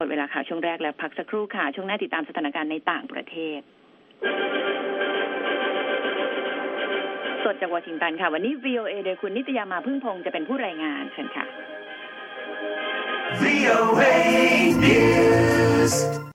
หมดเวลาข่าวช่วงแรกแล้วพักสักครู่ค่ะช่วงหน้าติดตามสถานการณ์ในต่างประเทศสดจากวอชิงตันค่ะวันนี้ VOA โดยคุณนิตยามาพึ่งพงษ์จะเป็นผู้รายงานเชิญค่ะ VOA News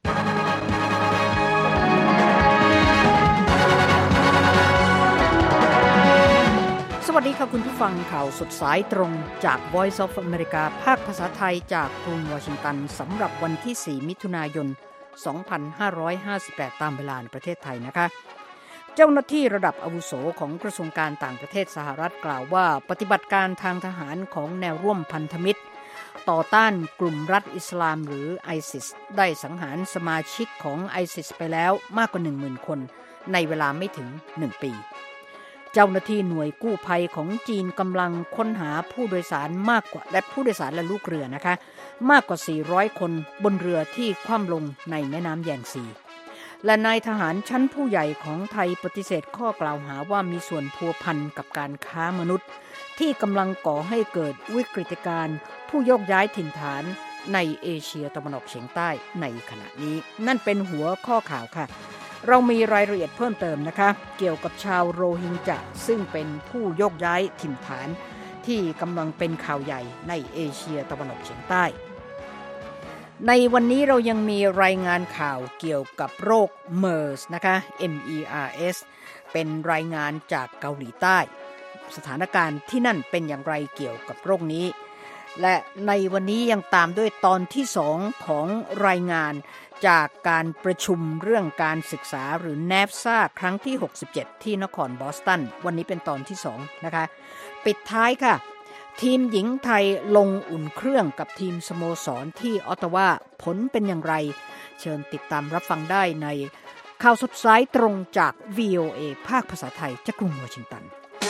สวัสดีครับคุณผู้ฟังข่าวสดสายตรงจาก Voice of America ภาคภาษาไทยจากกรุงวอชิงตันสำหรับวันที่ 4 มิถุนายน 2558 ตามเวลาในประเทศไทยนะคะเจ้าหน้าที่ระดับอาวุโสของกระทรวงการต่างประเทศสหรัฐกล่าวว่าปฏิบัติการทางทหารของแนวร่วมพันธมิตรต่อต้านกลุ่มรัฐอิสลามหรือ ISIS ได้สังหารสมาชิกของ ISIS ไปแล้วมากกว่า 10,000 คนในเวลาไม่ถึง 1 ปีเจ้าหน้าที่หน่วยกู้ภัยของจีนกำลังค้นหาผู้โดยสารมากกว่าและผู้โดยสารและลูกเรือนะคะมากกว่า400คนบนเรือที่คว่ำลงในแม่น้ำแยงซีและนายทหารชั้นผู้ใหญ่ของไทยปฏิเสธข้อกล่าวหาว่ามีส่วนพัวพันกับการค้ามนุษย์ที่กำลังก่อให้เกิดวิกฤตการณ์ผู้โยกย้ายถิ่นฐานในเอเชียตะวันออกเฉียงใต้ในขณะนี้นั่นเป็นหัวข้อข่าวค่ะเรามีรายละเอียดเพิ่มเติมนะคะเกี่ยวกับชาวโรฮิงญะซึ่งเป็นผู้โยกย้ายถิ่นฐานที่กำลังเป็นข่าวใหญ่ในเอเชียตะวันออกเฉียงใต้ในวันนี้เรายังมีรายงานข่าวเกี่ยวกับโรค MERS นะคะ MERS เป็นรายงานจากเกาหลีใต้สถานการณ์ที่นั่นเป็นอย่างไรเกี่ยวกับโรคนี้และในวันนี้ยังตามด้วยตอนที่2ของรายงานจากการประชุมเรื่องการศึกษาหรือ NAFSA ครั้งที่67ที่นครบอสตันวันนี้เป็นตอนที่2นะคะปิดท้ายค่ะทีมหญิงไทยลงอุ่นเครื่องกับทีมสโมสรที่ออตตาวาผลเป็นอย่างไรเชิญติดตามรับฟังได้ในข่าวสดสายตรงจาก VOA ภาคภาษาไทยจากกรุงวอชิงตัน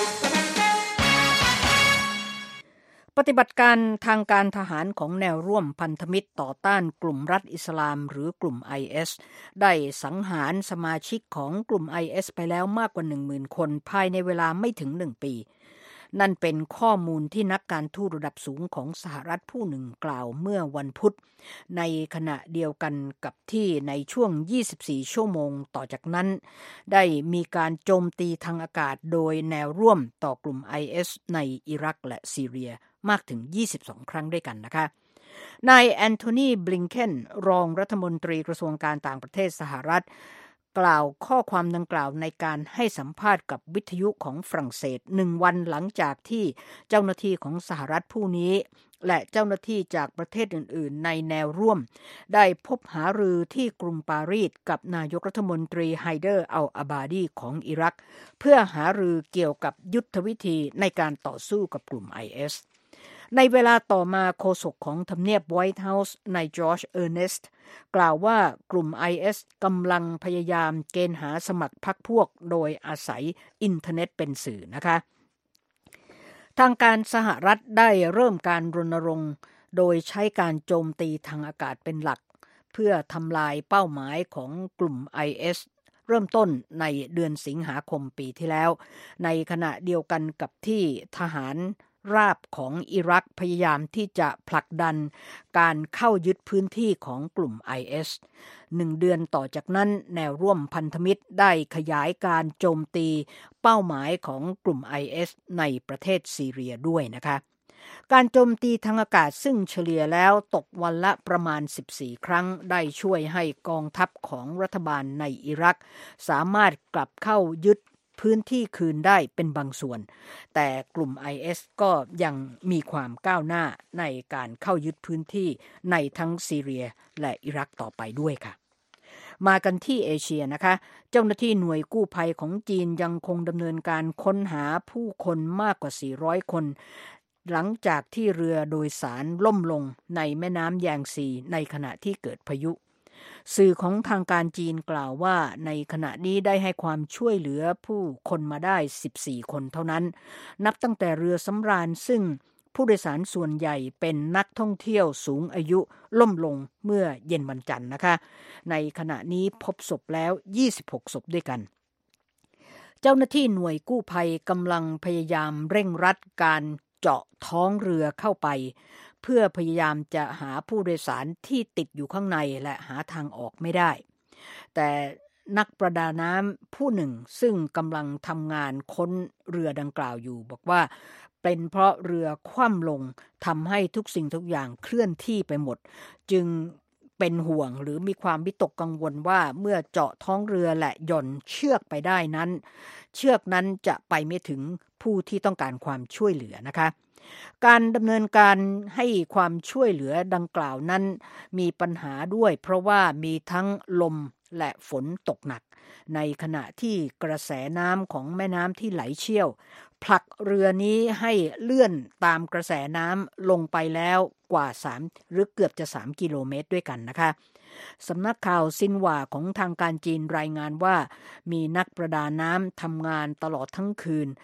ปฏิบัติการทางการทหารของแนวร่วมพันธมิตรต่อต้านกลุ่มรัฐอิสลามหรือกลุ่ม IS ได้สังหารสมาชิกของกลุ่ม IS ไปแล้วมากกว่า 10,000 คนภายในเวลาไม่ถึง1ปีนั่นเป็นข้อมูลที่นักการทูตระดับสูงของสหรัฐผู้หนึ่งกล่าวเมื่อวันพุธในขณะเดียวกันกับที่ในช่วง24ชั่วโมงต่อจากนั้นได้มีการโจมตีทางอากาศโดยแนวร่วมต่อกลุ่ม IS ในอิรักและซีเรียมากถึง22ครั้งด้วยกันนะคะนายแอนโทนี บลิงเคนรองรัฐมนตรีกระทรวงการต่างประเทศสหรัฐกล่าวข้อความดังกล่าวในการให้สัมภาษณ์กับวิทยุของฝรั่งเศส1วันหลังจากที่เจ้าหน้าที่ของสหรัฐผู้นี้และเจ้าหน้าที่จากประเทศอื่นๆในแนวร่วมได้พบหารือที่กรุงปารีสกับนายกรัฐมนตรีไฮเดอร์อัลอาบาดีของอิรักเพื่อหารือเกี่ยวกับยุทธวิธีในการต่อสู้กับกลุ่ม ISในเวลาต่อมาโฆษกของทำเนียบไวท์เฮาส์นายจอร์จเออร์เนสต์กล่าวว่ากลุ่ม IS กำลังพยายามเกณฑ์หาสมัครพรรคพวกโดยอาศัยอินเทอร์เน็ตเป็นสื่อนะคะทางการสหรัฐได้เริ่มการรณรงค์โดยใช้การโจมตีทางอากาศเป็นหลักเพื่อทำลายเป้าหมายของกลุ่ม IS เริ่มต้นในเดือนสิงหาคมปีที่แล้วในขณะเดียวกันกับที่ทหารราบของอิรักพยายามที่จะผลักดันการเข้ายึดพื้นที่ของกลุ่ม IS 1 เดือนต่อจากนั้นแนวร่วมพันธมิตรได้ขยายการโจมตีเป้าหมายของกลุ่ม IS ในประเทศซีเรียด้วยนะคะการโจมตีทางอากาศซึ่งเฉลี่ยแล้วตกวันละประมาณ14ครั้งได้ช่วยให้กองทัพของรัฐบาลในอิรักสามารถกลับเข้ายึดพื้นที่คืนได้เป็นบางส่วนแต่กลุ่ม IS ก็ยังมีความก้าวหน้าในการเข้ายึดพื้นที่ในทั้งซีเรียและอิรักต่อไปด้วยค่ะมากันที่เอเชียนะคะเจ้าหน้าที่หน่วยกู้ภัยของจีนยังคงดำเนินการค้นหาผู้คนมากกว่า400คนหลังจากที่เรือโดยสารล่มลงในแม่น้ำแยงซีในขณะที่เกิดพายุสื่อของทางการจีนกล่าวว่าในขณะนี้ได้ให้ความช่วยเหลือผู้คนมาได้14คนเท่านั้นนับตั้งแต่เรือสำราญซึ่งผู้โดยสารส่วนใหญ่เป็นนักท่องเที่ยวสูงอายุล่มลงเมื่อเย็นวันจันทร์นะคะในขณะนี้พบศพแล้ว26ศพด้วยกันเจ้าหน้าที่หน่วยกู้ภัยกำลังพยายามเร่งรัดการเจาะท้องเรือเข้าไปเพื่อพยายามจะหาผู้โดยสารที่ติดอยู่ข้างในและหาทางออกไม่ได้แต่นักประดาน้ำผู้หนึ่งซึ่งกำลังทำงานค้นเรือดังกล่าวอยู่บอกว่าเป็นเพราะเรือคว่ำลงทำให้ทุกสิ่งทุกอย่างเคลื่อนที่ไปหมดจึงเป็นห่วงหรือมีความวิตกกังวลว่าเมื่อเจาะท้องเรือและหย่อนเชือกไปได้นั้นเชือกนั้นจะไปไม่ถึงผู้ที่ต้องการความช่วยเหลือนะคะการดำเนินการให้ความช่วยเหลือดังกล่าวนั้นมีปัญหาด้วยเพราะว่ามีทั้งลมและฝนตกหนักในขณะที่กระแสน้ำของแม่น้ำที่ไหลเชี่ยวผลักเรือนี้ให้เลื่อนตามกระแสน้ำลงไปแล้วกว่า3หรือเกือบจะ3กิโลเมตรด้วยกันนะคะสำนักข่าวซินหว่าของทางการจีนรายงานว่ามีนักประดาน้ำทำงานตลอดทั้งคืน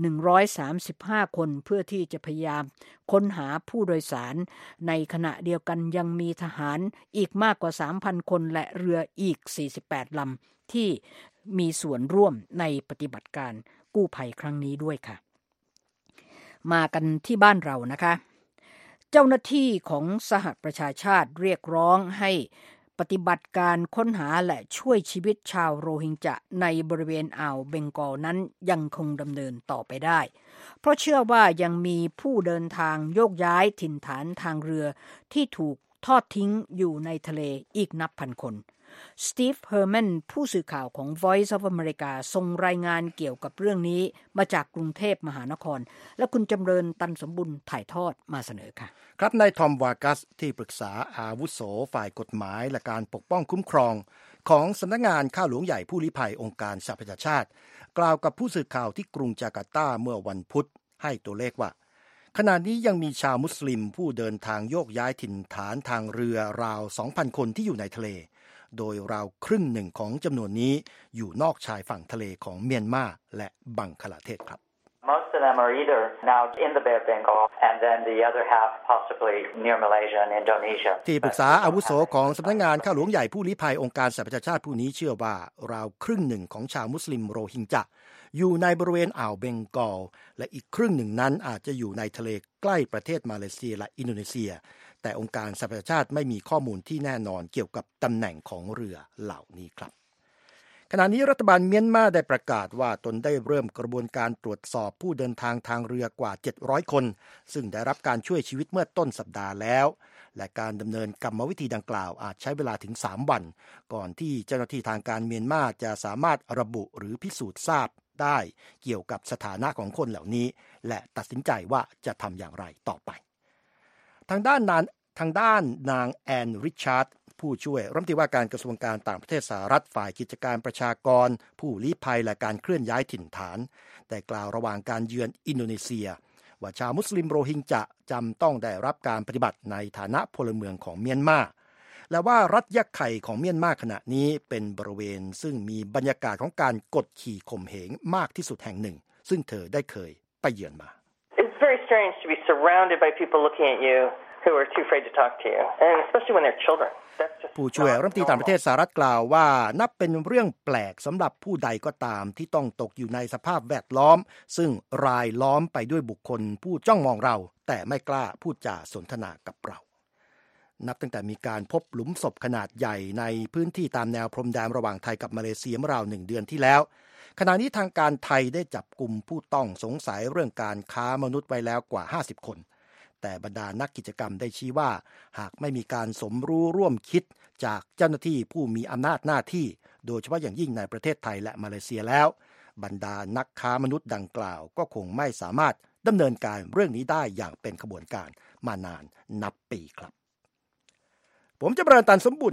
135 คนเพื่อที่จะพยายามค้นหาผู้โดยสารในขณะเดียวกันยังมีทหารอีกมากกว่า 3,000 คนและเรืออีก48ลำที่มีส่วนร่วมในปฏิบัติการกู้ภัยครั้งนี้ด้วยค่ะมากันที่บ้านเรานะคะเจ้าหน้าที่ของสหประชาชาติเรียกร้องให้ปฏิบัติการค้นหาและช่วยชีวิตชาวโรฮิงญะในบริเวณอ่าวเบงกอลนั้นยังคงดำเนินต่อไปได้เพราะเชื่อว่ายังมีผู้เดินทางโยกย้ายถิ่นฐานทางเรือที่ถูกทอดทิ้งอยู่ในทะเลอีกนับพันคนสตีฟเฮอร์แมนผู้สื่อข่าวของ Voice of America ส่งรายงานเกี่ยวกับเรื่องนี้มาจากกรุงเทพมหานครและคุณจำเริญตันสมบุญถ่ายทอดมาเสนอค่ะครับนายทอมวากัสที่ปรึกษาอาวุโสฝ่ายกฎหมายและการปกป้องคุ้มครองของสำนักงานข้าหลวงใหญ่ผู้ลี้ภัยองค์การสหประชาชาติกล่าวกับผู้สื่อข่าวที่กรุงจาการ์ตาเมื่อวันพุธให้ตัวเลขว่าขณะนี้ยังมีชาวมุสลิมผู้เดินทางโยกย้ายถิ่นฐานทางเรือราว 2,000 คนที่อยู่ในทะเลโดยราวครึ่งหนึ่งของจำนวนนี้อยู่นอกชายฝั่งทะเลของเมียนมาและบังคลาเทศครับ Most of them are either now in the Bay of Bengal and then the other half possibly near Malaysia and Indonesia ที่ปรึกษาอาวุโสของสำนักงานข้าหลวงใหญ่ผู้ลี้ภัยองค์การสหประชาชาติผู้นี้เชื่อว่าราวครึ่งหนึ่งของชาวมุสลิมโรฮิงญะอยู่ในบริเวณอ่าวเบงกอลและอีกครึ่งหนึ่งนั้นอาจจะอยู่ในทะเลใกล้ประเทศมาเลเซียและอินโดนีเซียแต่องค์การสหประชาชาติไม่มีข้อมูลที่แน่นอนเกี่ยวกับตำแหน่งของเรือเหล่านี้ครับขณะนี้รัฐบาลเมียนมาได้ประกาศว่าตนได้เริ่มกระบวนการตรวจสอบผู้เดินทางทางเรือกว่า700คนซึ่งได้รับการช่วยชีวิตเมื่อต้นสัปดาห์แล้วและการดำเนินกรรมวิธีดังกล่าวอาจใช้เวลาถึง3วันก่อนที่เจ้าหน้าที่ทางการเมียนมาจะสามารถระบุหรือพิสูจน์ทราบได้เกี่ยวกับสถานะของคนเหล่านี้และตัดสินใจว่าจะทำอย่างไรต่อไปทางด้านนางแอนริชาร์ดผู้ช่วยรัฐมนตรีว่าการกระทรวงการต่างประเทศสหรัฐฝ่ายกิจการประชากรผู้ลี้ภัยและการเคลื่อนย้ายถิ่นฐานได้กล่าวระหว่างการเยือนอินโดนีเซียว่าชาวมุสลิมโรฮิงญะจำต้องได้รับการปฏิบัติในฐานะพลเมืองของเมียนมาและว่ารัฐยักษ์ไข่ของเมียนมาขณะนี้เป็นบริเวณซึ่งมีบรรยากาศของการกดขี่ข่มเหงมากที่สุดแห่งหนึ่งซึ่งเธอได้เคยไปเยือนมา It's very strange to be surrounded by people looking at you who are too afraid to talk to you and especially when they're childrenผู้ช่วยรัฐมนตรีต่างประเทศสหรัฐกล่าวว่านับเป็นเรื่องแปลกสำหรับผู้ใดก็ตามที่ต้องตกอยู่ในสภาพแวดล้อมซึ่งรายล้อมไปด้วยบุคคลผู้จ้องมองเราแต่ไม่กล้าพูดจาสนทนากับเรานับตั้งแต่มีการพบหลุมศพขนาดใหญ่ในพื้นที่ตามแนวพรมแดนระหว่างไทยกับมาเลเซียเมื่อราว1 เดือนที่แล้วขณะนี้ทางการไทยได้จับกุมผู้ต้องสงสัยเรื่องการค้ามนุษย์ไว้แล้วกว่า50 คนแต่บรรดานักกิจกรรมได้ชี้ว่าหากไม่มีการสมรู้ร่วมคิดจากเจ้าหน้าที่ผู้มีอำนาจหน้าที่โดยเฉพาะอย่างยิ่งในประเทศไทยและมาเลเซียแล้วบรรดานักค้ามนุษย์ดังกล่าวก็คงไม่สามารถดำเนินการเรื่องนี้ได้อย่างเป็นขบวนการมานานนับปีครับผมจะประตันสมบุญ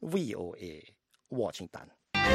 VOA วอชิงตัน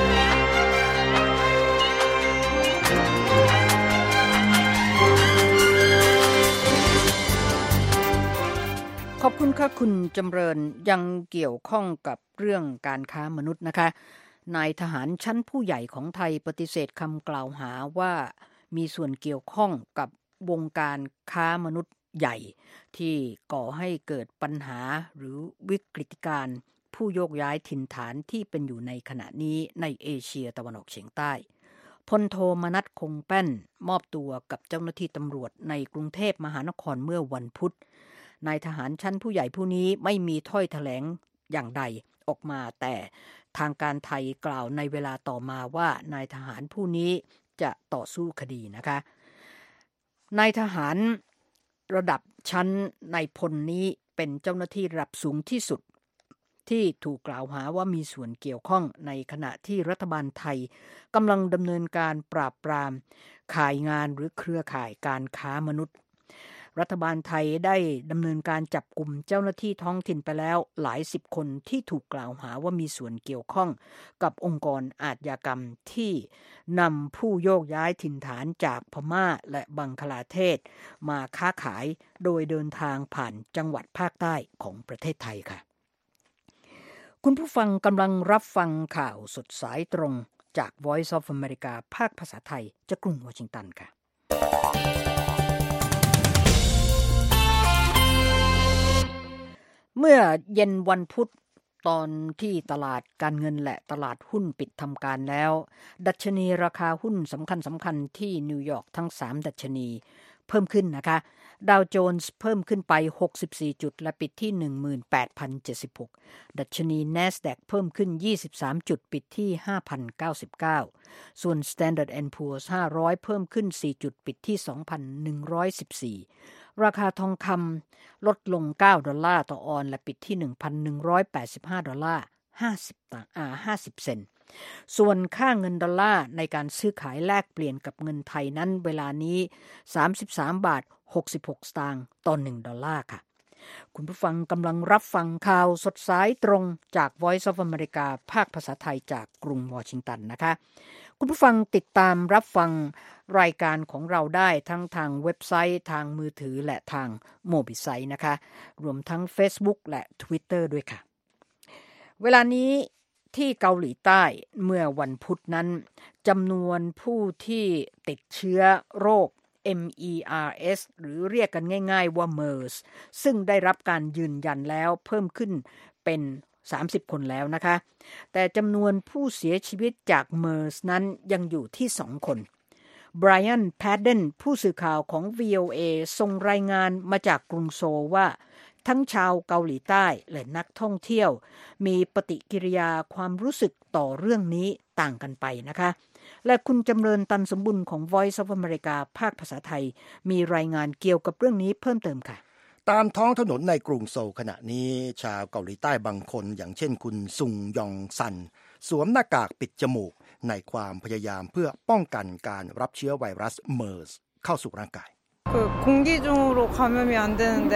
ขอบคุณค่ะคุณจำเริญยังเกี่ยวข้องกับเรื่องการค้ามนุษย์นะคะนายทหารชั้นผู้ใหญ่ของไทยปฏิเสธคำกล่าวหาว่ามีส่วนเกี่ยวข้องกับวงการค้ามนุษย์ใหญ่ที่ก่อให้เกิดปัญหาหรือวิกฤตการณ์ผู้โยกย้ายถิ่นฐานที่เป็นอยู่ในขณะนี้ในเอเชียตะวันออกเฉียงใต้พลโทมนัสคงแป้นมอบตัวกับเจ้าหน้าที่ตำรวจในกรุงเทพมหานครเมื่อวันพุธนายทหารชั้นผู้ใหญ่ผู้นี้ไม่มีถ้อยแถลงอย่างใดออกมาแต่ทางการไทยกล่าวในเวลาต่อมาว่านายทหารผู้นี้จะต่อสู้คดีนะคะนายทหารระดับชั้นนายพลนี้เป็นเจ้าหน้าที่ระดับสูงที่สุดที่ถูกกล่าวหาว่ามีส่วนเกี่ยวข้องในขณะที่รัฐบาลไทยกำลังดำเนินการปราบปรามข่ายงานหรือเครือข่ายการค้ามนุษย์รัฐบาลไทยได้ดำเนินการจับกลุ่มเจ้าหน้าที่ท้องถิ่นไปแล้วหลายสิบคนที่ถูกกล่าวหาว่ามีส่วนเกี่ยวข้องกับองค์กรอาชญากรรมที่นำผู้โยกย้ายถิ่นฐานจากพม่าและบังคลาเทศมาค้าขายโดยเดินทางผ่านจังหวัดภาคใต้ของประเทศไทยค่ะคุณผู้ฟังกำลังรับฟังข่าวสดสายตรงจาก Voice of America ภาคภาษาไทยจากกรุงวอชิงตันค่ะเมื่อเย็นวันพุธตอนที่ตลาดการเงินและตลาดหุ้นปิดทำการแล้วดัชนีราคาหุ้นสำคัญที่นิวยอร์กทั้ง3ดัชนีเพิ่มขึ้นนะคะดาวโจนส์เพิ่มขึ้นไป64จุดและปิดที่ 18,076 ดัชนี NASDAQ เพิ่มขึ้น23จุดปิดที่ 5,099 ส่วน Standard & Poor's 500เพิ่มขึ้น4จุดปิดที่ 2,114 ราคาทองคำลดลง$9ต่อออนซ์และปิดที่ $1,185.50 เซนต์ส่วนค่าเงินดอลลาร์ในการซื้อขายแลกเปลี่ยนกับเงินไทยนั้นเวลานี้33.66 สตางค์ต่อ1ดอลลาร์ค่ะคุณผู้ฟังกำลังรับฟังข่าวสดสายตรงจาก Voice of America ภาคภาษาไทยจากกรุงวอชิงตันนะคะคุณผู้ฟังติดตามรับฟังรายการของเราได้ทั้งทางเว็บไซต์ทางมือถือและทางโมบิไซต์นะคะรวมทั้ง Facebook และ Twitter ด้วยค่ะเวลานี้ที่เกาหลีใต้เมื่อวันพุธนั้นจำนวนผู้ที่ติดเชื้อโรค MERS หรือเรียกกันง่ายๆว่า MERS ซึ่งได้รับการยืนยันแล้วเพิ่มขึ้นเป็น30คนแล้วนะคะแต่จำนวนผู้เสียชีวิตจาก MERS นั้นยังอยู่ที่2คนไบรอัน แพดเดนผู้สื่อข่าวของ VOA ส่งรายงานมาจากกรุงโซลว่าทั้งชาวเกาหลีใต้และนักท่องเที่ยวมีปฏิกิริยาความรู้สึกต่อเรื่องนี้ต่างกันไปนะคะและคุณจำเริญตันสมบุญของ Voice of America ภาคภาษาไทยมีรายงานเกี่ยวกับเรื่องนี้เพิ่มเติมค่ะตามท้องถนนในกรุงโซลขณะนี้ชาวเกาหลีใต้บางคนอย่างเช่นคุณซุงยองซันสวมหน้ากากปิดจมูกในความพยายามเพื่อป้องกันการรับเชื้อไวรัสเมอร์สเข้าสู่ร่างกาย 공기중으로 감염이 안 되는데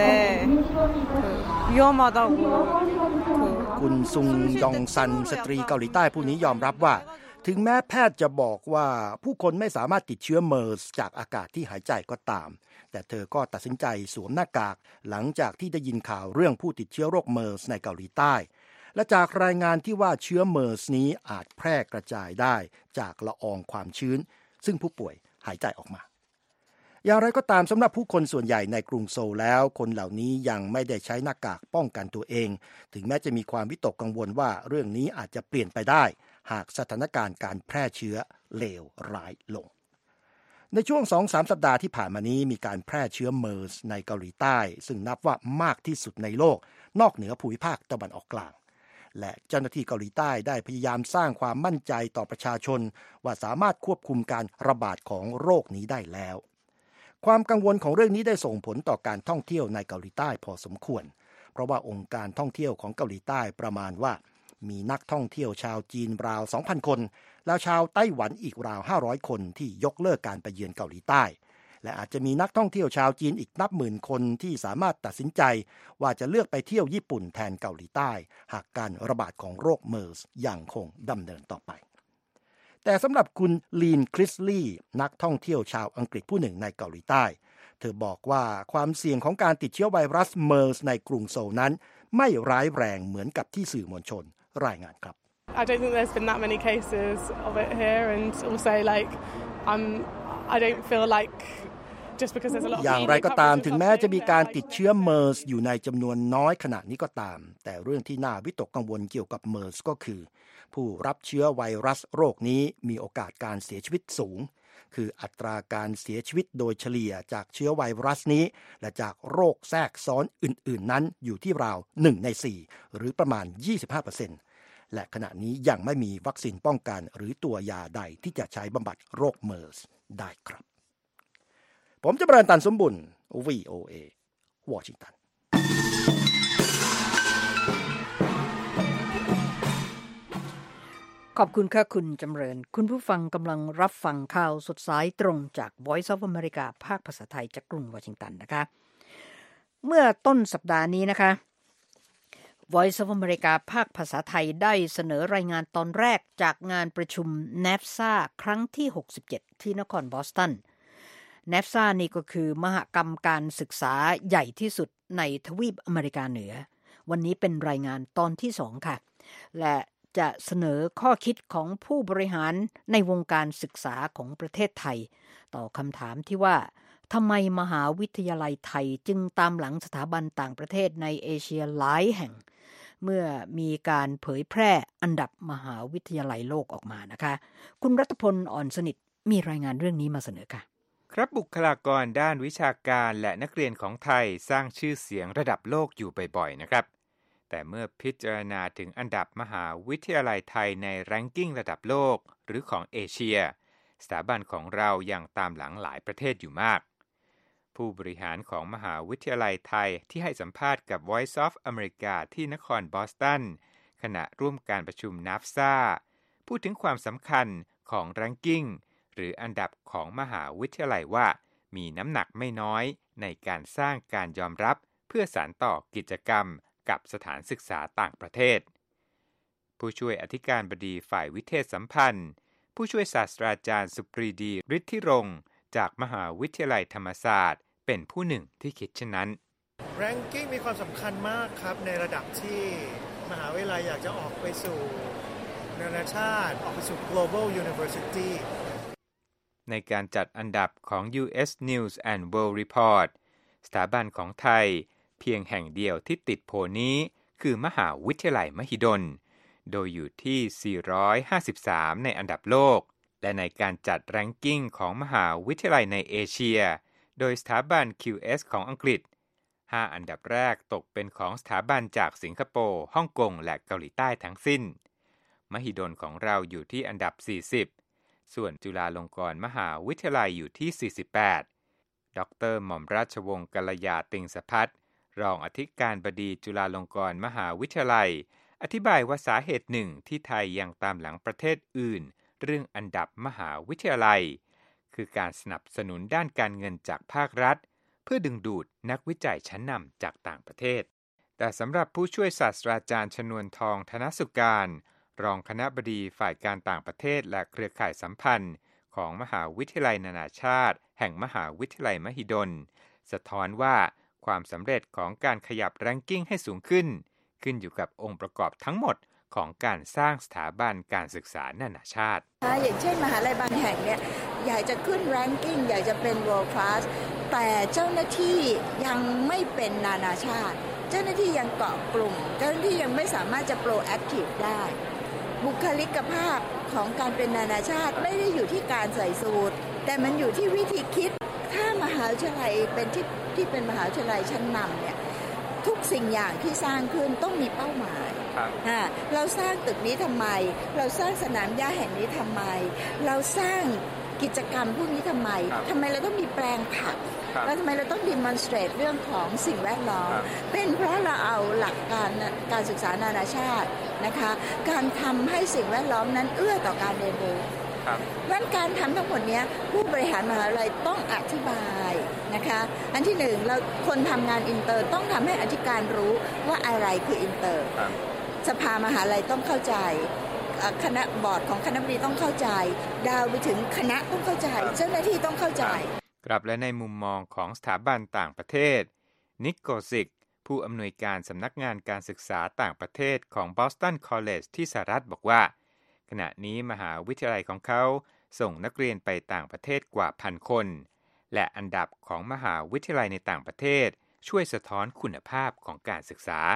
위험하다고 คุณซุงยองซันสตรีเกาหลีใต้ผู้นี้ยอมรับว่าถึงแม้แพทย์จะบอกว่าผู้คนไม่สามารถติดเชื้อเมอร์สจากอากาศที่หายใจก็ตามแต่เธอก็ตัดสินใจสวมหน้ากากหลังจากที่ได้ยินข่าวเรื่องผู้ติดเชื้อโรคเมอร์สในเกาหลีใต้และจากรายงานที่ว่าเชื้อเมอร์สนี้อาจแพร่กระจายได้จากละอองความชื้นซึ่งผู้ป่วยหายใจออกมาอย่างไรก็ตามสำหรับผู้คนส่วนใหญ่ในกรุงโซลแล้วคนเหล่านี้ยังไม่ได้ใช้หน้ากากป้องกันตัวเองถึงแม้จะมีความวิตกกังวลว่าเรื่องนี้อาจจะเปลี่ยนไปได้หากสถานการณ์การแพร่เชื้อเลวร้ายลงในช่วง 2-3 สัปดาห์ที่ผ่านมานี้มีการแพร่เชื้อเมอร์สในเกาหลีใต้ซึ่งนับว่ามากที่สุดในโลกนอกเหนือภูมิภาคตะวันออกกลางและเจ้าหน้าที่เกาหลีใต้ได้พยายามสร้างความมั่นใจต่อประชาชนว่าสามารถควบคุมการระบาดของโรคนี้ได้แล้วความกังวลของเรื่องนี้ได้ส่งผลต่อการท่องเที่ยวในเกาหลีใต้พอสมควรเพราะว่าองค์การท่องเที่ยวของเกาหลีใต้ประมาณว่ามีนักท่องเที่ยวชาวจีนราว 2,000 คนแล้วชาวไต้หวันอีกราว 500 คนที่ยกเลิกการไปเยือนเกาหลีใต้และอาจจะมีนักท่องเที่ยวชาวจีนอีกนับหมื่นคนที่สามารถตัดสินใจว่าจะเลือกไปเที่ยวญี่ปุ่นแทนเกาหลีใต้หากการระบาดของโรคเมอร์สยังคงดำเนินต่อไปแต่สำหรับคุณลีนคริสลีย์นักท่องเที่ยวชาวอังกฤษผู้หนึ่งในเกาหลีใต้เธอบอกว่าความเสี่ยงของการติดเชื้อไวรัสเมอร์สในกรุงโซลนั้นไม่ร้ายแรงเหมือนกับที่สื่อมวลชนรายงานครับ I don't think there's been that many cases of it here and also like I don't feel like just because there's a lot of อย่างไรก็ตามถึงแม้จะมีการติดเชื้อเมอร์สอยู่ในจำนวนน้อยขณะนี้ก็ตามแต่เรื่องที่น่าวิตกกังวลเกี่ยวกับเมอร์สก็คือผู้รับเชื้อไวรัสโรคนี้มีโอกาสการเสียชีวิตสูงคืออัตราการเสียชีวิตโดยเฉลี่ยจากเชื้อไวรัสนี้และจากโรคแทรกซ้อนอื่นๆนั้นอยู่ที่ราว1ใน4หรือประมาณ 25%และขณะนี้ยังไม่มีวัคซีนป้องกันหรือตัวยาใดที่จะใช้บำบัดโรคเมอร์สได้ครับผมจะเบรนตันสมบุญ VOA วอชิงตันขอบคุณค่ะคุณจำเริญคุณผู้ฟังกำลังรับฟังข่าวสดสายตรงจาก Voice of America ภาคภาษาไทยจากกรุงวอชิงตันนะคะเมื่อต้นสัปดาห์นี้นะคะ Voice of America ภาคภาษาไทยได้เสนอรายงานตอนแรกจากงานประชุม NAFSA ครั้งที่67ที่นครบอสตัน NAFSA นี่ก็คือมหกรรมการศึกษาใหญ่ที่สุดในทวีปอเมริกาเหนือวันนี้เป็นรายงานตอนที่2ค่ะและจะเสนอข้อคิดของผู้บริหารในวงการศึกษาของประเทศไทยต่อคำถามที่ว่าทำไมมหาวิทยาลัยไทยจึงตามหลังสถาบันต่างประเทศในเอเชียหลายแห่งเมื่อมีการเผยแพร่อันดับมหาวิทยาลัยโลกออกมานะคะคุณรัตพลอ่อนสนิทมีรายงานเรื่องนี้มาเสนอค่ะครับบุคลากรด้านวิชาการและนักเรียนของไทยสร้างชื่อเสียงระดับโลกอยู่บ่อยๆนะครับแต่เมื่อพิจารณาถึงอันดับมหาวิทยาลัยไทยในแรงกิ้งระดับโลกหรือของเอเชียสถาบันของเรายังตามหลังหลายประเทศอยู่มากผู้บริหารของมหาวิทยาลัยไทยที่ให้สัมภาษณ์กับ Voice of America ที่นครบอสตันขณะร่วมการประชุม NAFSA พูดถึงความสำคัญของแรงกิ้งหรืออันดับของมหาวิทยาลัยว่ามีน้ำหนักไม่น้อยในการสร้างการยอมรับเพื่อสานต่อกิจกรรมกับสถานศึกษาต่างประเทศผู้ช่วยอธิการบดีฝ่ายวิเทศสัมพันธ์ผู้ช่วยศาสตราจารย์สุปรีดีฤทธิรงค์จากมหาวิทยาลัยธรรมศาสตร์เป็นผู้หนึ่งที่คิดเช่นนั้น Ranking มีความสำคัญมากครับในระดับที่มหาวิทยาลัยอยากจะออกไปสู่นานาชาติออกไปสู่ Global University ในการจัดอันดับของ US News and World Report สถาบันของไทยเพียงแห่งเดียวที่ติดโผนี้คือมหาวิทยาลัยมหิดลโดยอยู่ที่453ในอันดับโลกและในการจัดแรงกิ้งของมหาวิทยาลัยในเอเชียโดยสถาบัน QS ของอังกฤษ5อันดับแรกตกเป็นของสถาบันจากสิงคโปร์ฮ่องกงและเกาหลีใต้ทั้งสิ้นมหิดลของเราอยู่ที่อันดับ40ส่วนจุฬาลงกรณ์มหาวิทยาลัยอยู่ที่48ดร.หม่อมราชวงศ์กัลยาติงสภัทรรองอธิการบดีจุฬาลงกรณ์มหาวิทยาลัยอธิบายว่าสาเหตุหนึ่งที่ไทยยังตามหลังประเทศอื่นเรื่องอันดับมหาวิทยาลัยคือการสนับสนุนด้านการเงินจากภาครัฐเพื่อดึงดูดนักวิจัยชั้นนำจากต่างประเทศแต่สำหรับผู้ช่วยศาสตราจารย์ชนวนทองธนสุการรองคณบดีฝ่ายการต่างประเทศและเครือข่ายสัมพันธ์ของมหาวิทยาลัยนานาชาติแห่งมหาวิทยาลัยมหิดลสะท้อนว่าความสำเร็จของการขยับแรงกิ้งให้สูงขึ้นอยู่กับองค์ประกอบทั้งหมดของการสร้างสถาบันการศึกษานานาชาติอย่างเช่นมหาลัยบางแห่งเนี่ยอยากจะขึ้นแรงกิ้งอยากจะเป็น world class แต่เจ้าหน้าที่ยังไม่เป็นนานาชาติเจ้าหน้าที่ยังเกาะกลุ่มเจ้าหน้าที่ยังไม่สามารถจะ proactive ได้บุคลิกภาพของการเป็นนานาชาติไม่ได้อยู่ที่การใส่สูทแต่มันอยู่ที่วิธีคิดถ้ามหาวิทยาลัยเป็นที่เป็นมหาวิทยาลัยชั้นนำเนี่ยทุกสิ่งอย่างที่สร้างขึ้นต้องมีเป้าหมายเราสร้างตึกนี้ทำไมเราสร้างสนามหญ้าแห่งนี้ทำไมเราสร้างกิจกรรมพวกนี้ทำไมเราต้องมีแปลงผักแล้วทำไมเราต้อง demonstrate เรื่องของสิ่งแวดล้อมเป็นเพราะเราเอาหลักการศึกษานานาชาตินะคะการทำให้สิ่งแวดล้อมนั้นเอื้อต่อการเรียนรู้งั้นการทำทั้งหมดนี้ผู้บริหารมหาวิทยาลัยต้องอธิบายนะคะอันที่หนึ่งเราคนทำงานอินเตอร์ต้องทำให้อธิการรู้ว่าอะไรคืออินเตอร์สภามหาวิทยาลัยต้องเข้าใจคณะบอร์ดของคณะบดีต้องเข้าใจดาวไปถึงคณะต้องเข้าใจเจ้าหน้าที่ต้องเข้าใจกลับและในมุมมองของสถาบันต่างประเทศนิกโกซิกผู้อำนวยการสำนักงานการศึกษาต่างประเทศของ Boston College ที่สหรัฐบอกว่าขณะนี้มหาวิทยาลัยของเขาส่งนักเรียนไปต่างประเทศกว่า 1,000 คนและอันดับของมหาวิทยาลัยในต่างประเทศช่วยสะท้อนคุณภาพของการศึกษา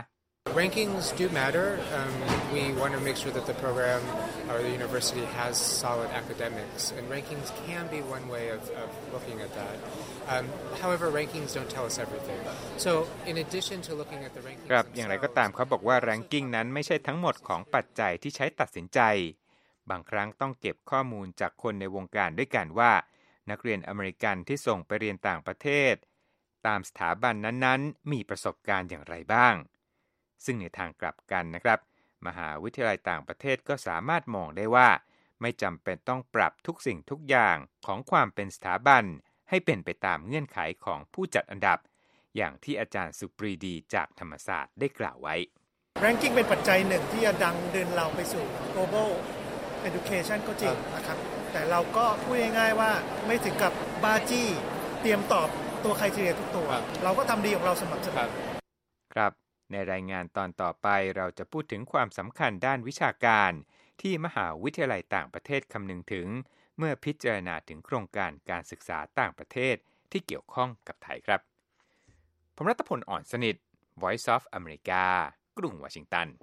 Rankings do matter. We want to make sure that the program or the university has solid academics, and rankings can be one way of looking at that. However, rankings don't tell us everything. So, in addition to looking at the rankings ครับอย่างไรก็ตามเขาบอกว่า ranking นั้นไม่ใช่ทั้งหมดของปัจจัยที่ใช้ตัดสินใจบางครั้งต้องเก็บข้อมูลจากคนในวงการด้วยกันว่านักเรียนอเมริกันที่ส่งไปเรียนต่างประเทศตามสถาบันนั้นๆมีประสบการณ์อย่างไรบ้างซึ่งในทางกลับกันนะครับมหาวิทยาลัยต่างประเทศก็สามารถมองได้ว่าไม่จำเป็นต้องปรับทุกสิ่งทุกอย่างของความเป็นสถาบันให้เป็นไปตามเงื่อนไขของผู้จัดอันดับอย่างที่อาจารย์สุปรีดีจากธรรมศาสตร์ได้กล่าวไว้ Ranking เป็นปัจจัยหนึ่งที่จะดึงเราไปสู่ global education ก็จริงนะครับแต่เราก็พูดง่ายๆว่าไม่ถึงกับบ้าจี้เตรียมตอบตัวไครทีเรียทุกตัวเราก็ทำดีของเราสม่ำเสมอครับในรายงานตอนต่อไปเราจะพูดถึงความสำคัญด้านวิชาการที่มหาวิทยาลัยต่างประเทศคำนึงถึงเมื่อพิจารณาถึงโครงการการศึกษาต่างประเทศที่เกี่ยวข้องกับไทยครับผมรัตพล อ่อนสนิท Voice of America กรุงวอชิงตัน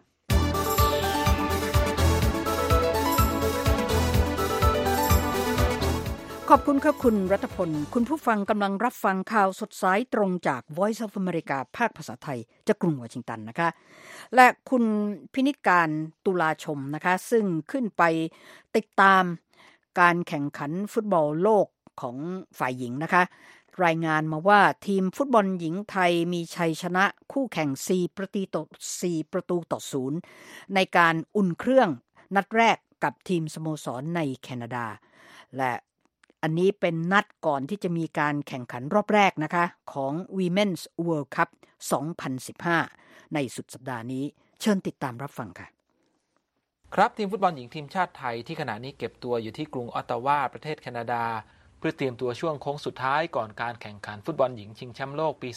ขอบคุณครับคุณรัตพลคุณผู้ฟังกำลังรับฟังข่าวสดสายตรงจาก Voice of America ภาคภาษาไทยจากกรุงวอชิงตันนะคะและคุณพินิจการตุลาชมนะคะซึ่งขึ้นไปติดตามการแข่งขันฟุตบอลโลกของฝ่ายหญิงนะคะรายงานมาว่าทีมฟุตบอลหญิงไทยมีชัยชนะคู่แข่ง4 ประตูต่อ 0ในการอุ่นเครื่องนัดแรกกับทีมสโมสรในแคนาดาและอันนี้เป็นนัดก่อนที่จะมีการแข่งขันรอบแรกนะคะของ Women's World Cup 2015 ในสุดสัปดาห์นี้เชิญติดตามรับฟังค่ะครับทีมฟุตบอลหญิงทีมชาติไทยที่ขณะนี้เก็บตัวอยู่ที่กรุงออตตาวาประเทศแคนาดาเพื่อเตรียมตัวช่วงโค้งสุดท้ายก่อนการแข่งขันฟุตบอลหญิงชิงแชมป์โลกปี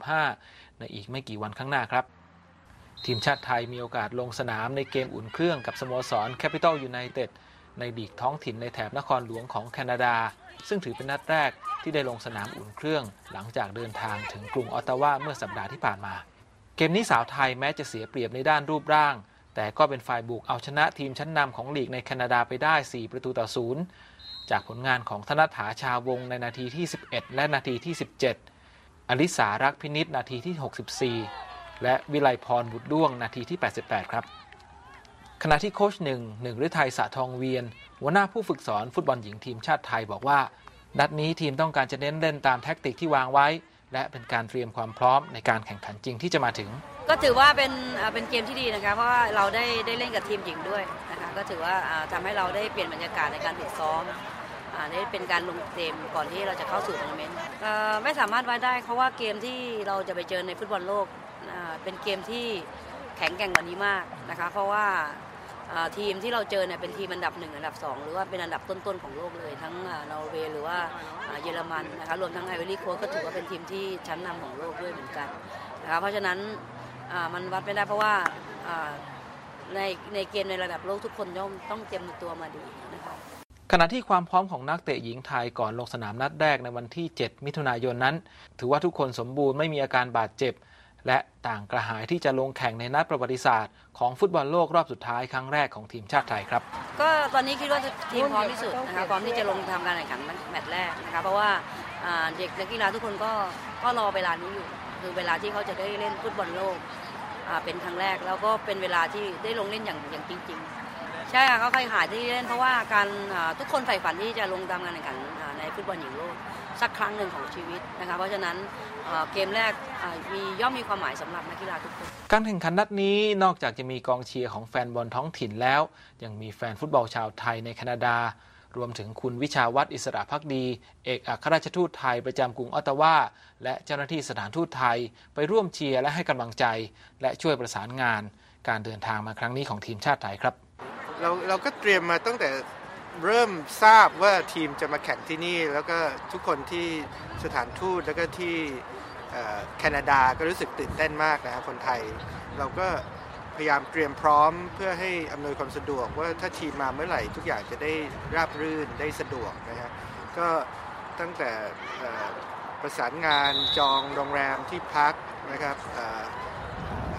2015 ในอีกไม่กี่วันข้างหน้าครับทีมชาติไทยมีโอกาสลงสนามในเกมอุ่นเครื่องกับสโมสร Capital United ในลีกท้องถิ่นในแถบนครหลวงของแคนาดาซึ่งถือเป็นนัดแรกที่ได้ลงสนามอุ่นเครื่องหลังจากเดินทางถึงกรุงออตตาวาเมื่อสัปดาห์ที่ผ่านมาเกมนี้สาวไทยแม้จะเสียเปรียบในด้านรูปร่างแต่ก็เป็นฝ่ายบุกเอาชนะทีมชั้นนำของลีกในแคนาดาไปได้4 ประตูต่อ 0จากผลงานของธนฐาชาวงศ์ในนาทีที่11และนาทีที่17อลิสารักพินิจนาทีที่64และวิไลพรบุตรด้วงนาทีที่88ครับขณะที่โค้ชหนึ่งฤทัยสะทองเวียนหัวหน้าผู้ฝึกสอนฟุตบอลหญิงทีมชาติไทยบอกว่านัดนี้ทีมต้องการจะเน้นเล่นตามแท็กติกที่วางไว้และเป็นการเตรียมความพร้อมในการแข่งขันจริงที่จะมาถึงก็ถือว่าเป็นเกมที่ดีนะคะเพราะว่าเราได้เล่นกับทีมหญิงด้วยนะคะก็ถือว่าทำให้เราได้เปลี่ยนบรรยากาศในการฝึกซ้อมได้เป็นการลงเกมก่อนที่เราจะเข้าสู่ทัวร์นาเมนต์ไม่สามารถไว้ได้เพราะว่าเกมที่เราจะไปเจอในฟุตบอลโลกเป็นเกมที่แข็งแกร่งกว่านี้มากนะคะเพราะว่าทีมที่เราเจอเนี่ยเป็นทีมอันดับ1อันดับ2หรือว่าเป็นอันดับต้นๆของโลกเลยทั้งนอร์เวย์หรือว่าเยอรมันนะคะรวมทั้งไอวอรี่โค้สก็ถือว่าเป็นทีมที่ชั้นนำของโลกด้วยเหมือนกันนะคะเพราะฉะนั้นมันวัดไม่ได้เพราะว่าในเกมในระดับโลกทุกคนต้องเตรียมตัวมาดีนะคะขณะที่ความพร้อมของนักเตะหญิงไทยก่อนลงสนามนัดแรกในวันที่7 มิถุนายนนั้นถือว่าทุกคนสมบูรณ์ไม่มีอาการบาดเจ็บและต่างกระหายที่จะลงแข่งในนัดประวัติศาสตร์ของฟุตบอลโลกรอบสุดท้ายครั้งแรกของทีมชาติไทยครับก็ตอนนี้คิดว่าทีมพร้อมที่สุดนะคะพร้อมที่จะลงทำการแข่งขันแมตช์แรกนะคะเพราะว่าเด็กนักกีฬาทุกคนก็รอเวลานี้อยู่คือเวลาที่เขาจะได้เล่นฟุตบอลโลกเป็นครั้งแรกแล้วก็เป็นเวลาที่ได้ลงเล่นอย่างจริงๆใช่ค่ะเขาเคยหายที่เล่นเพราะว่าการทุกคนใฝ่ฝันที่จะลงทำการแข่งขันในฟุตบอลหญิงโลกสักครั้งหนึ่งของชีวิตนะคะเพราะฉะนั้นเกมแรกย่อมมีความหมายสำหรับนักกีฬาทุกคนการแข่งขันนัดนี้นอกจากจะมีกองเชียร์ของแฟนบอลท้องถิ่นแล้วยังมีแฟนฟุตบอลชาวไทยในแคนาดารวมถึงคุณวิชาวัฒน์อิสระภักดีเอกอัครราชทูตไทยประจำกรุงออตตาวาและเจ้าหน้าที่สถานทูตไทยไปร่วมเชียร์และให้กำลังใจและช่วยประสานงานการเดินทางมาครั้งนี้ของทีมชาติไทยครับเราก็เตรียมมาตั้งแต่เริ่มทราบว่าทีมจะมาแข่งที่นี่แล้วก็ทุกคนที่สถานทูตแล้วก็ที่แคนาดาก็รู้สึกตื่นเต้นมากนะครับคนไทยเราก็พยายามเตรียมพร้อมเพื่อให้อำนวยความสะดวกว่าถ้าทีมมาเมื่อไหร่ทุกอย่างจะได้ราบรื่นได้สะดวกนะฮะก็ตั้งแต่ประสานงานจองโรงแรมที่พักนะครับ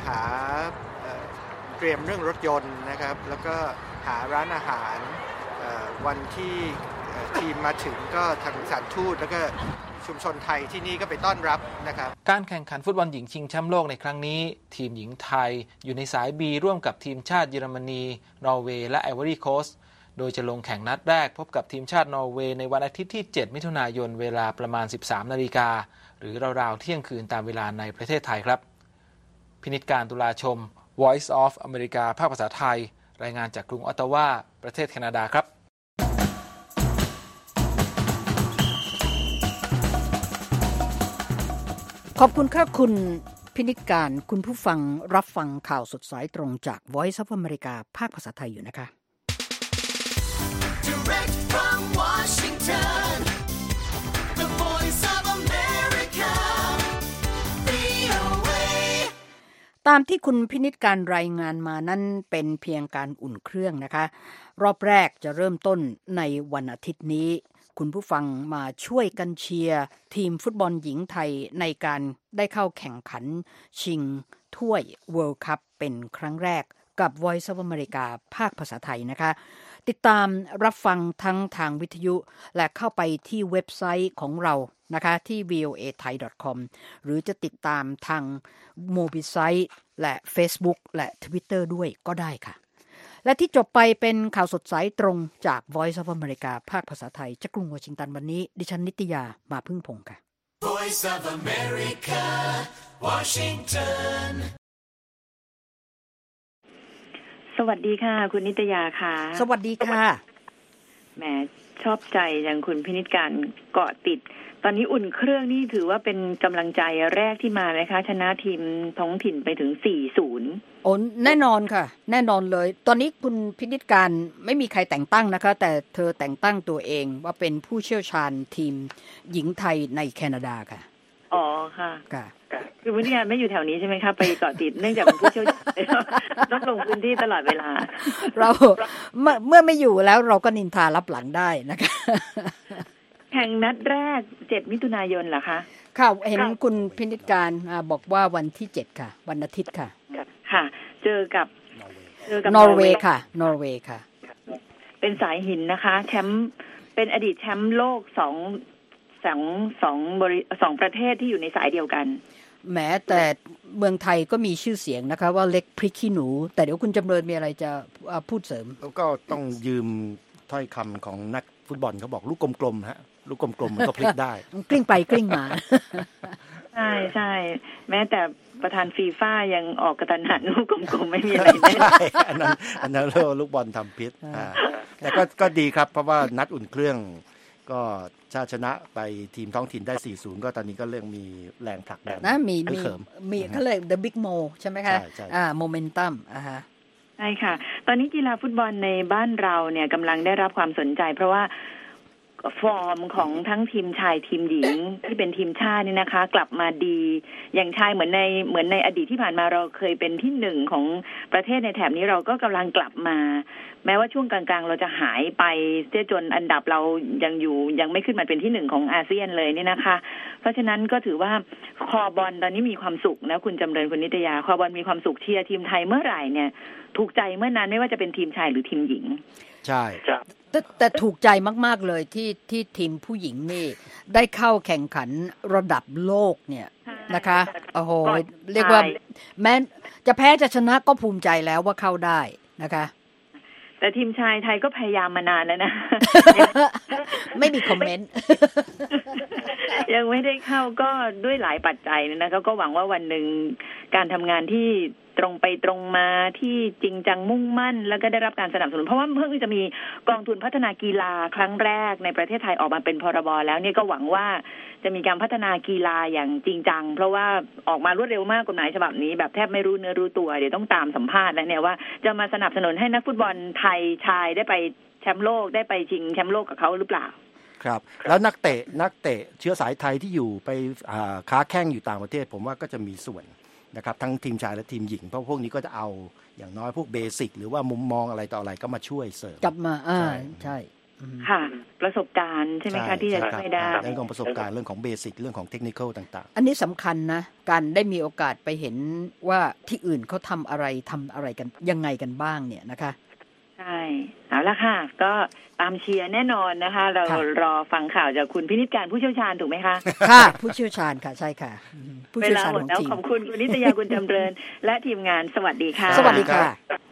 หาเตรียมเรื่องรถยนต์นะครับแล้วก็หาร้านอาหารวันที่ทีมมาถึงก็ทางสถานทูตแล้วก็ชุมชนไทยที่นี่ก็ไปต้อนรับนะครับการแข่งขันฟุตบอลหญิงชิงแชมป์โลกในครั้งนี้ทีมหญิงไทยอยู่ในสาย B ร่วมกับทีมชาติเยอรมนีนอร์เวย์และไอวอรี่โคสต์โดยจะลงแข่งนัดแรกพบกับทีมชาตินอร์เวย์ในวันอาทิตย์ที่7มิถุนายนเวลาประมาณ 13 นาฬิกาหรือราวๆเที่ยงคืนตามเวลาในประเทศไทยครับพินิจการตุลาชม Voice of America ภาคภาษาไทยรายงานจากกรุงออตตาวาประเทศแคนาดาครับขอบคุณค่ะคุณพินิจการคุณผู้ฟังรับฟังข่าวสดสายตรงจาก Voice of America ภาคภาษาไทยอยู่นะคะ Direct from Washington, the Voice of America, VOA ตามที่คุณพินิจการรายงานมานั้นเป็นเพียงการอุ่นเครื่องนะคะรอบแรกจะเริ่มต้นในวันอาทิตย์นี้คุณผู้ฟังมาช่วยกันเชียร์ทีมฟุตบอลหญิงไทยในการได้เข้าแข่งขันชิงถ้วย World Cup เป็นครั้งแรกกับ Voice of America ภาคภาษาไทยนะคะติดตามรับฟังทั้งทางวิทยุและเข้าไปที่เว็บไซต์ของเรานะคะที่ voathai.com หรือจะติดตามทางโมบิไซต์และ Facebook และ Twitter ด้วยก็ได้ค่ะและที่จบไปเป็นข่าวสดสายตรงจาก Voice of America ภาคภาษาไทยจากกรุงวอชิงตันวันนี้ดิฉันนิตยามาพึ่งพงศ์ค่ะ Voice of America, Washington สวัสดีค่ะคุณนิตยาค่ะสวัสดีค่ะแหมชอบใจอย่างคุณพินิจการเกาะติดตอนนี้อุ่นเครื่องนี่ถือว่าเป็นกำลังใจแรกที่มานะคะชนะทีมท้องถิ่นไปถึง 4-0 โอ้แน่นอนค่ะแน่นอนเลยตอนนี้คุณพินิจการไม่มีใครแต่งตั้งนะคะแต่เธอแต่งตั้งตัวเองว่าเป็นผู้เชี่ยวชาญทีมหญิงไทยในแคนาดาค่ะอ๋อค่ะคือวิทยาไม่อยู่แถวนี้ใช่ไหมคะไปเกาะติดเนื่องจากเป็นผู้เชี่ยวชาญต้องลงพื้นที่ตลอดเวลาเราเมื่อไม่อยู่แล้วเราก็นินทารับหลังได้นะคะแข่งนัดแรก7มิถุนายนเหรอคะค่ะเห็นคุณพินิจการบอกว่าวันที่7ค่ะวันอาทิตย์ค่ะค่ะเจอกับนอร์เวย์ค่ะนอร์เวย์ค่ะเป็นสายหินนะคะแชมป์เป็นอดีตแชมป์โลกสองประเทศที่อยู่ในสายเดียวกันแม้แต่เมืองไทยก็มีชื่อเสียงนะคะว่าเล็กพริกขี้หนูแต่เดี๋ยวคุณจำเริญมีอะไรจะพูดเสริมแล้วก็ต้องยืมถ้อยคำของนักฟุตบอลเขาบอกลูกกลมๆฮะลูกกลมๆมันก็พลิกได้กลิ้งไปกลิ้งมาใช่ใช่แม้แต่ประธานฟีฟ่ายังออกกระทันหันลูกกลมๆไม่มีอะไรแน่อันนั้นลูกบอลทำพิษแต่ก็ดีครับเพราะว่านัดอุ่นเครื่องก็ชนะไปทีมท้องถิ่นได้ 4-0 ก็ตอนนี้ก็เริ่มมีแรงผลักดันนะมีเขาเรียก The Big Mo ใช่ไหมคะMomentum ใช่ค่ะตอนนี้กีฬาฟุตบอลในบ้านเราเนี่ยกำลังได้รับความสนใจเพราะว่าฟอร์มของทั้งทีมชายทีมหญิงที่เป็นทีมชาตินี่นะคะกลับมาดีอย่างชายเหมือนในอดีตที่ผ่านมาเราเคยเป็นที่1ของประเทศในแถบนี้เราก็กำลังกลับมาแม้ว่าช่วงกลางๆเราจะหายไปเสียจนอันดับเรายังไม่ขึ้นมาเป็นที่1ของอาเซียนเลยนี่นะคะเพราะฉะนั้นก็ถือว่าคอบอลตอนนี้มีความสุขนะคุณจำเริญคุณนิตยาคอบอลมีความสุขเชียร์ทีมไทยเมื่อไหร่เนี่ยถูกใจเมื่อนั้นไม่ว่าจะเป็นทีมชายหรือทีมหญิงใช่แต่ถูกใจมากๆเลยที่ทีมผู้หญิงนี่ได้เข้าแข่งขันระดับโลกเนี่ยนะคะโอ้โหเรียกว่าแม้จะแพ้จะชนะก็ภูมิใจแล้วว่าเข้าได้นะคะแต่ทีมชายไทยก็พยายามมานานแล้วนะไม่มีคอมเมนต์ยังไม่ได้เข้าก็ด้วยหลายปัจจัยนะก็หวังว่าวันหนึ่งการทำงานที่ตรงไปตรงมาที่จริงจังมุ่งมั่นแล้วก็ได้รับการสนับสนุนเพราะว่าเพิ่งจะมีกองทุนพัฒนากีฬาครั้งแรกในประเทศไทยออกมาเป็นพรบแล้วเนี่ยก็หวังว่าจะมีการพัฒนากีฬาอย่างจริงจังเพราะว่าออกมารวดเร็วมากกฎหมายฉบับนี้แบบแทบไม่รู้เนื้อรู้ตัวเดี๋ยวต้องตามสัมภาษณ์แล้วเนี่ยว่าจะมาสนับสนุนให้นักฟุตบอลไทยชายได้ไปแชมป์โลกได้ไปชิงแชมป์โลกกับเขาหรือเปล่าครับแล้วนักเตะเชื้อสายไทยที่อยู่ไปค้าแข้งอยู่ต่างประเทศผมว่าก็จะมีส่วนนะครับทั้งทีมชายและทีมหญิงเพราะพวกนี้ก็จะเอาอย่างน้อยพวกเบสิกหรือว่ามุมมองอะไรต่ออะไรก็มาช่วยเสริมกลับมาใช่ค่ะประสบการณ์ใช่ไหมคะที่จะช่วยได้เรื่องของประสบการณ์เรื่องของเบสิกเรื่องของเทคนิคต่างๆอันนี้สำคัญนะการได้มีโอกาสไปเห็นว่าที่อื่นเขาทำอะไรกันยังไงกันบ้างเนี่ยนะคะใช่เอาละค่ะก็ตามเชียร์แน่นอนนะคะเรารอฟังข่าวจากคุณพินิจการผู้เชี่ยวชาญถูกไหมคะค่ะผู้เชี่ยวชาญค่ะใช่ค่ะผู้เชี่ยวชาญของทีมขอบคุณคุณนิตยาคุณจำเริญและทีมงานสวัสดีค่ะสวัสดีค่ะ